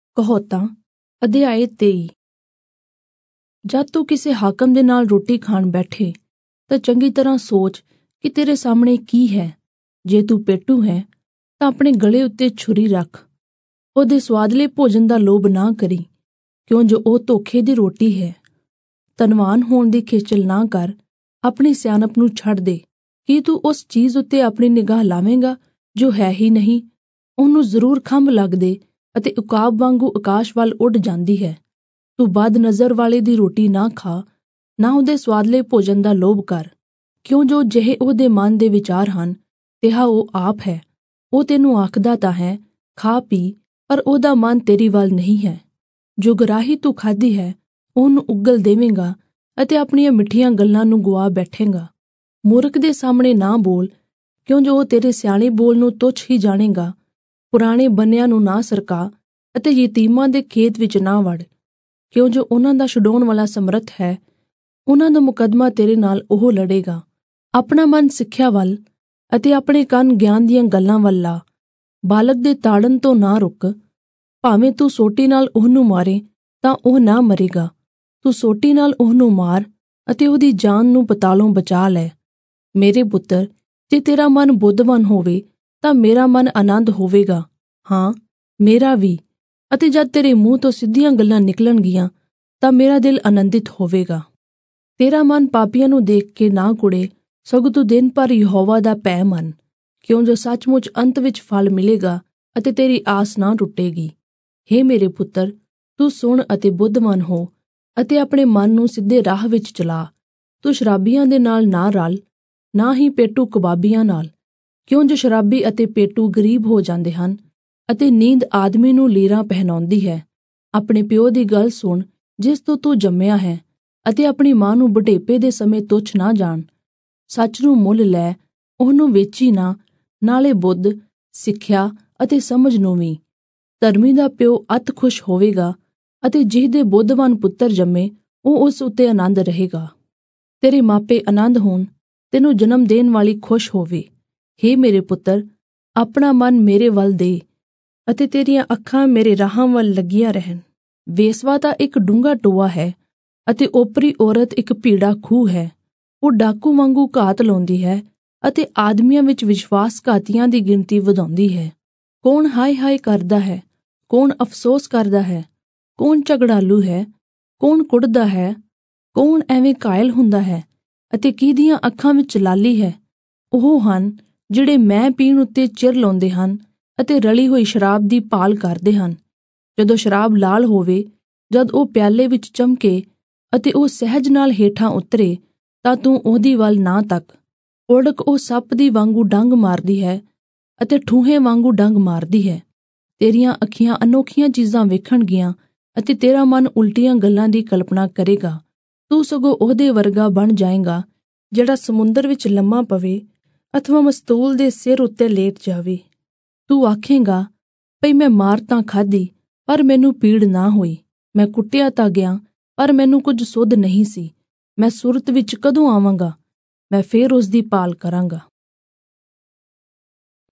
ਕਹਾਵਤਾਂ ਅਧਿਆਇ 23। ਜਦ ਤੂੰ ਕਿਸੇ ਹਾਕਮ ਦੇ ਨਾਲ ਰੋਟੀ ਖਾਣ ਬੈਠੇ ਤਾਂ ਚੰਗੀ ਤਰ੍ਹਾਂ ਸੋਚ ਕਿ ਤੇਰੇ ਸਾਹਮਣੇ ਕੀ ਹੈ। ਜੇ ਤੂੰ ਪੇਟੂ ਹੈ ਤਾਂ ਆਪਣੇ ਗਲੇ ਉੱਤੇ ਛੁਰੀ ਰੱਖ। ਉਹਦੇ ਸਵਾਦਲੇ ਭੋਜਨ ਦਾ ਲੋਭ ਨਾ ਕਰੀ, ਕਿਉਂ ਜੋ ਉਹ ਧੋਖੇ ਦੀ ਰੋਟੀ ਹੈ। ਧਨਵਾਨ ਹੋਣ ਦੀ ਖੇਚਲ ਨਾ ਕਰ, ਆਪਣੀ ਸਿਆਣਪ ਨੂੰ ਛੱਡ ਦੇ। ਕੀ ਤੂੰ ਉਸ ਚੀਜ਼ ਉੱਤੇ ਆਪਣੀ ਨਿਗਾਹ ਲਾਵੇਂਗਾ ਜੋ ਹੈ ਹੀ ਨਹੀਂ? ਉਹਨੂੰ ਜ਼ਰੂਰ ਖੰਭ ਲੱਗਦੇ ਅਤੇ ਉਕਾਬ ਵਾਂਗੂ ਆਕਾਸ਼ ਵੱਲ ਉੱਡ ਜਾਂਦੀ ਹੈ। ਤੂੰ ਬਦ ਨਜ਼ਰ ਵਾਲੇ ਦੀ ਰੋਟੀ ਨਾ ਖਾ, ਨਾ ਉਹਦੇ ਸਵਾਦਲੇ ਭੋਜਨ ਦਾ ਲੋਭ ਕਰ, ਕਿਉਂ ਜੋ ਜਿਹੇ ਉਹਦੇ ਮਨ ਦੇ ਵਿਚਾਰ ਹਨ ਤਿਹਾ ਉਹ ਆਪ ਹੈ। ਉਹ ਤੈਨੂੰ ਆਖਦਾ ਤਾਂ ਹੈ ਖਾ ਪੀ, ਪਰ ਉਹਦਾ ਮਨ ਤੇਰੀ ਵੱਲ ਨਹੀਂ ਹੈ। ਜੋ ਗਰਾਹੀ ਤੂੰ ਖਾਧੀ ਹੈ ਉਹਨੂੰ ਉਗਲ ਦੇਵੇਂਗਾ ਅਤੇ ਆਪਣੀਆਂ ਮਿੱਠੀਆਂ ਗੱਲਾਂ ਨੂੰ ਗੁਆ ਬੈਠੇਂਗਾ। ਮੂਰਖ ਦੇ ਸਾਹਮਣੇ ਨਾ ਬੋਲ, ਕਿਉਂ ਜੋ ਉਹ ਤੇਰੇ ਸਿਆਣੇ ਬੋਲ ਨੂੰ ਤੁੱਛ ਹੀ ਜਾਣੇਗਾ। ਪੁਰਾਣੇ ਬੰਨਿਆਂ ਨੂੰ ਨਾ ਸਰਕਾ ਅਤੇ ਯਤੀਮਾਂ ਦੇ ਖੇਤ ਵਿੱਚ ਨਾ ਵੜ, ਕਿਉਂ ਜੋ ਉਹਨਾਂ ਦਾ ਛੁਡਾਉਣ ਵਾਲਾ ਸਮਰੱਥ ਹੈ। ਉਹਨਾਂ ਦਾ ਮੁਕੱਦਮਾ ਤੇਰੇ ਨਾਲ ਉਹ ਲੜੇਗਾ। ਆਪਣਾ ਮਨ ਸਿੱਖਿਆ ਵੱਲ ਅਤੇ ਆਪਣੇ ਕੰਨ ਗਿਆਨ ਦੀਆਂ ਗੱਲਾਂ ਵੱਲ ਲਾ। ਬਾਲਕ ਦੇ ਤਾੜਨ ਤੋਂ ਨਾ ਰੁਕ। ਭਾਵੇਂ ਤੂੰ ਸੋਟੀ ਨਾਲ ਉਹਨੂੰ ਮਾਰੇ ਤਾਂ ਉਹ ਨਾ ਮਰੇਗਾ। ਤੂੰ ਸੋਟੀ ਨਾਲ ਉਹਨੂੰ ਮਾਰ ਅਤੇ ਉਹਦੀ ਜਾਨ ਨੂੰ ਪਤਾਲੋਂ ਬਚਾ ਲੈ। ਮੇਰੇ ਪੁੱਤਰ, ਜੇ ਤੇਰਾ ਮਨ ਬੁੱਧਵਾਨ ਹੋਵੇ ਤਾਂ ਮੇਰਾ ਮਨ ਆਨੰਦ ਹੋਵੇਗਾ, ਹਾਂ ਮੇਰਾ ਵੀ। ਅਤੇ ਜਦ ਤੇਰੇ ਮੂੰਹ ਤੋਂ ਸਿੱਧੀਆਂ ਗੱਲਾਂ ਨਿਕਲਣਗੀਆਂ ਤਾਂ ਮੇਰਾ ਦਿਲ ਆਨੰਦਿਤ ਹੋਵੇਗਾ। ਤੇਰਾ ਮਨ ਪਾਪੀਆਂ ਨੂੰ ਦੇਖ ਕੇ ਨਾ ਕੁੜੇ, ਸਗੋਂ ਤੂੰ ਦਿਨ ਭਰ ਯਹੋਵਾ ਦਾ ਭੈ ਮੰਨ, ਕਿਉਂ ਜੋ ਸੱਚਮੁੱਚ ਅੰਤ ਵਿੱਚ ਫਲ ਮਿਲੇਗਾ ਅਤੇ ਤੇਰੀ ਆਸ ਨਾ ਟੁੱਟੇਗੀ। ਹੇ ਮੇਰੇ ਪੁੱਤਰ, ਤੂੰ ਸੁਣ ਅਤੇ ਬੁੱਧਵਾਨ ਹੋ ਅਤੇ ਆਪਣੇ ਮਨ ਨੂੰ ਸਿੱਧੇ ਰਾਹ ਵਿੱਚ ਚਲਾ। ਤੂੰ ਸ਼ਰਾਬੀਆਂ ਦੇ ਨਾਲ ਨਾ ਰਲ, ਨਾ ਹੀ ਪੇਟੂ ਕਬਾਬੀਆਂ ਨਾਲ, ਕਿਉਂ ਜੋ ਸ਼ਰਾਬੀ ਅਤੇ ਪੇਟੂ ਗਰੀਬ ਹੋ ਜਾਂਦੇ ਹਨ ਅਤੇ ਨੀਂਦ ਆਦਮੀ ਨੂੰ ਲੀਰਾਂ ਪਹਿਨਾਉਂਦੀ ਹੈ। ਆਪਣੇ ਪਿਓ ਦੀ ਗੱਲ ਸੁਣ ਜਿਸ ਤੋਂ ਤੂੰ ਜੰਮਿਆ ਹੈ, ਅਤੇ ਆਪਣੀ ਮਾਂ ਨੂੰ ਬੁਢੇਪੇ ਦੇ ਸਮੇਂ ਤੁੱਛ ਨਾ ਜਾਣ। ਸੱਚ ਨੂੰ ਮੁੱਲ ਲੈ, ਉਹਨੂੰ ਵੇਚੀ ਨਾ, ਨਾਲੇ ਬੁੱਧ, ਸਿੱਖਿਆ ਅਤੇ ਸਮਝ ਨੂੰ ਵੀ। ਧਰਮੀ ਦਾ ਪਿਓ ਅਤ ਖੁਸ਼ ਹੋਵੇਗਾ ਅਤੇ ਜਿਹਦੇ ਬੁੱਧਵਾਨ ਪੁੱਤਰ ਜੰਮੇ ਉਹ ਉਸ ਉੱਤੇ ਆਨੰਦ ਰਹੇਗਾ। ਤੇਰੇ ਮਾਪੇ ਆਨੰਦ ਹੋਣ, ਤੈਨੂੰ ਜਨਮ ਦੇਣ ਵਾਲੀ ਖੁਸ਼ ਹੋਵੇ। ਹੇ ਮੇਰੇ ਪੁੱਤਰ, ਆਪਣਾ ਮਨ ਮੇਰੇ ਵੱਲ ਦੇ ਅਤੇ ਤੇਰੀਆਂ ਅੱਖਾਂ ਮੇਰੇ ਰਾਹਾਂ ਵੱਲ ਲੱਗੀਆਂ ਰਹਿਣ। ਵੇਸਵਾ ਤਾਂ ਇੱਕ ਡੂੰਘਾ ਟੋਆ ਹੈ ਅਤੇ ਓਪਰੀ ਔਰਤ ਇੱਕ ਭੀੜਾ ਖੂਹ ਹੈ। ਉਹ ਡਾਕੂ ਵਾਂਗੂ ਘਾਤ ਲਾਉਂਦੀ ਹੈ ਅਤੇ ਆਦਮੀਆਂ ਵਿੱਚ ਵਿਸ਼ਵਾਸਘਾਤੀਆਂ ਦੀ ਗਿਣਤੀ ਵਧਾਉਂਦੀ ਹੈ। ਕੌਣ ਹਾਏ ਹਾਏ ਕਰਦਾ ਹੈ, ਕੌਣ ਅਫਸੋਸ ਕਰਦਾ ਹੈ, ਕੌਣ ਝਗੜਾਲੂ ਹੈ, ਕੌਣ ਕੁੱਟਦਾ ਹੈ, ਕੌਣ ਐਵੇਂ ਘਾਇਲ ਹੁੰਦਾ ਹੈ ਅਤੇ ਕਿਹਦੀਆਂ ਅੱਖਾਂ ਵਿੱਚ ਲਾਲੀ ਹੈ? ਉਹ ਹਨ ਜਿਹੜੇ ਮੈਂ ਪੀਣ ਉੱਤੇ ਚਿਰ ਲਾਉਂਦੇ ਹਨ ਅਤੇ ਰਲੀ ਹੋਈ ਸ਼ਰਾਬ ਦੀ ਭਾਲ ਕਰਦੇ ਹਨ। ਜਦੋਂ ਸ਼ਰਾਬ ਲਾਲ ਹੋਵੇ, ਜਦ ਉਹ ਪਿਆਲੇ ਵਿੱਚ ਚਮਕੇ ਅਤੇ ਉਹ ਸਹਿਜ ਨਾਲ ਹੇਠਾਂ ਉਤਰੇ, ਤਾਂ ਤੂੰ ਉਹਦੀ ਵੱਲ ਨਾ ਤੱਕ। ਉੜਕ ਉਹ ਸੱਪ ਦੀ ਵਾਂਗੂ ਡੰਗ ਮਾਰਦੀ ਹੈ ਅਤੇ ਠੂਹੇ ਵਾਂਗੂ ਡੰਗ ਮਾਰਦੀ ਹੈ। ਤੇਰੀਆਂ ਅੱਖੀਆਂ ਅਨੋਖੀਆਂ ਚੀਜ਼ਾਂ ਵੇਖਣਗੀਆਂ ਅਤੇ ਤੇਰਾ ਮਨ ਉਲਟੀਆਂ ਗੱਲਾਂ ਦੀ ਕਲਪਨਾ ਕਰੇਗਾ। ਤੂੰ ਸਗੋਂ ਉਹਦੇ ਵਰਗਾ ਬਣ ਜਾਏਗਾ ਜਿਹੜਾ ਸਮੁੰਦਰ ਵਿੱਚ ਲੰਮਾ ਪਵੇ ਅਥਵਾ ਮਸਤੂਲ ਦੇ ਸਿਰ ਉੱਤੇ ਲੇਟ ਜਾਵੇ। ਤੂੰ ਆਖੇਂਗਾ, ਭਈ ਮੈਂ ਮਾਰ ਤਾਂ ਖਾਧੀ ਪਰ ਮੈਨੂੰ ਪੀੜ ਨਾ ਹੋਈ। ਮੈਂ ਕੁੱਟਿਆ ਤਾਂ ਗਿਆ ਪਰ ਮੈਨੂੰ ਕੁਝ ਸੁੱਧ ਨਹੀਂ ਸੀ। ਮੈਂ ਸੁਰਤ ਵਿੱਚ ਕਦੋਂ ਆਵਾਂਗਾ? ਮੈਂ ਫੇਰ ਉਸ ਦੀ ਭਾਲ ਕਰਾਂਗਾ।